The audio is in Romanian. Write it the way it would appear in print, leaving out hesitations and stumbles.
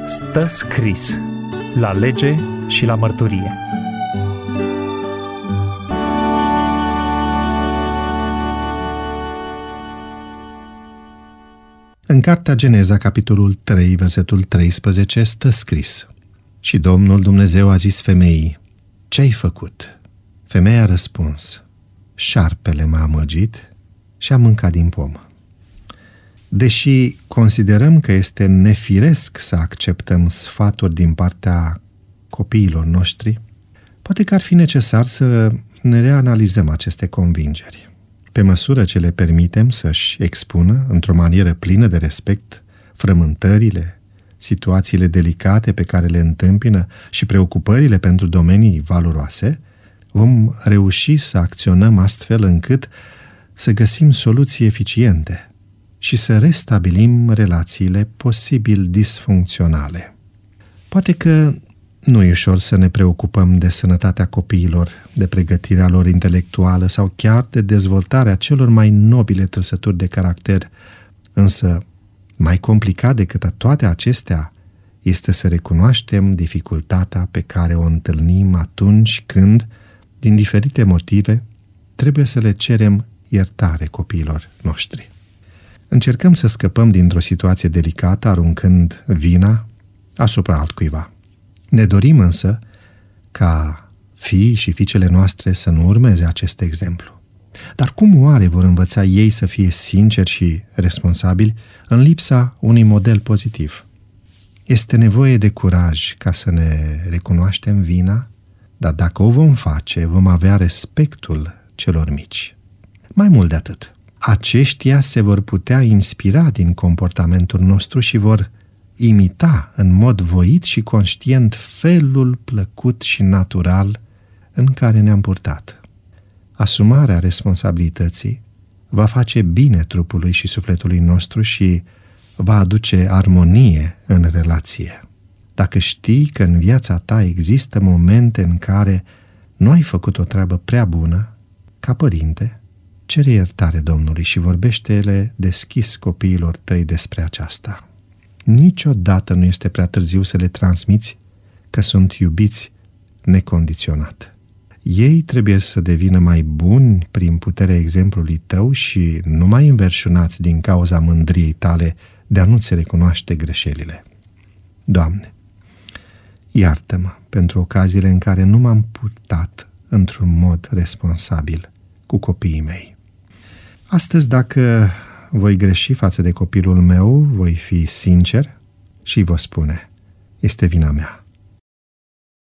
Stă scris la lege și la mărturie. În cartea Geneza, capitolul 3, versetul 13, stă scris: Și Domnul Dumnezeu a zis femeii: Ce-ai făcut? Femeia a răspuns: Șarpele m-a amăgit și a mâncat din pomă. Deși considerăm că este nefiresc să acceptăm sfaturi din partea copiilor noștri, poate că ar fi necesar să ne reanalizăm aceste convingeri. Pe măsură ce le permitem să-și expună, într-o manieră plină de respect, frământările, situațiile delicate pe care le întâmpină și preocupările pentru domenii valoroase, vom reuși să acționăm astfel încât să găsim soluții eficiente și să restabilim relațiile posibil disfuncționale. Poate că nu e ușor să ne preocupăm de sănătatea copiilor, de pregătirea lor intelectuală sau chiar de dezvoltarea celor mai nobile trăsături de caracter, însă mai complicat decât toate acestea este să recunoaștem dificultatea pe care o întâlnim atunci când, din diferite motive, trebuie să le cerem iertare copiilor noștri. Încercăm să scăpăm dintr-o situație delicată aruncând vina asupra altcuiva. Ne dorim însă ca fiii și fiicele noastre să nu urmeze acest exemplu. Dar cum oare vor învăța ei să fie sinceri și responsabili în lipsa unui model pozitiv? Este nevoie de curaj ca să ne recunoaștem vina, dar dacă o vom face, vom avea respectul celor mici. Mai mult de atât, aceștia se vor putea inspira din comportamentul nostru și vor imita în mod voit și conștient felul plăcut și natural în care ne-am purtat. Asumarea responsabilității va face bine trupului și sufletului nostru și va aduce armonie în relație. Dacă știi că în viața ta există momente în care nu ai făcut o treabă prea bună, ca părinte, cere iertare Domnului și vorbește-le deschis copiilor tăi despre aceasta. Niciodată nu este prea târziu să le transmiți că sunt iubiți necondiționat. Ei trebuie să devină mai buni prin puterea exemplului tău și nu mai înverșunați din cauza mândriei tale de a nu-ți recunoaște greșelile. Doamne, iartă-mă pentru ocaziile în care nu m-am purtat într-un mod responsabil cu copiii mei. Astăzi, dacă voi greși față de copilul meu, voi fi sincer și vă spune: este vina mea.